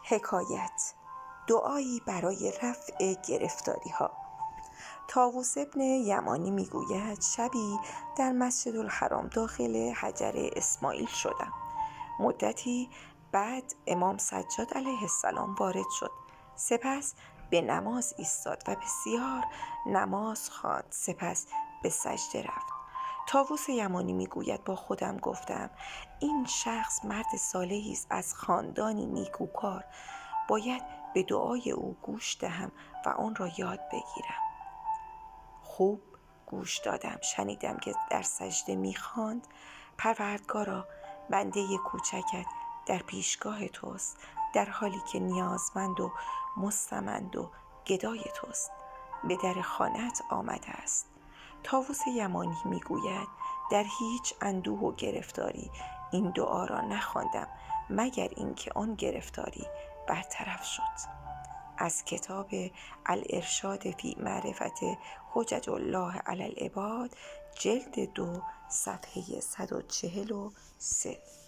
حکایت دعایی برای رفع گرفتاری ها. طاووس ابن یمانی میگوید شبی در مسجد الحرام داخل حجر اسماعیل شدم. مدتی بعد امام سجاد علیه السلام وارد شد. سپس به نماز ایستاد و بسیار نماز خواند. سپس به سجده رفت. طاووس یمانی میگوید با خودم گفتم این شخص مرد صالحی است از خاندانی نیکوکار، باید به دعای او گوش دهم و آن را یاد بگیرم. خوب گوش دادم. شنیدم که در سجده میخواند پروردگارا، بنده کوچکت در پیشگاه توست، در حالی که نیازمند و مستمند و گدای توست. به در خانه‌ات آمده است. طاووس یمانی میگوید در هیچ اندوه و گرفتاری این دعا را نخواندم مگر اینکه آن گرفتاری برطرف شد. از کتاب الارشاد فی معرفت حجج الله علی العباد، جلد 2 صفحه 143.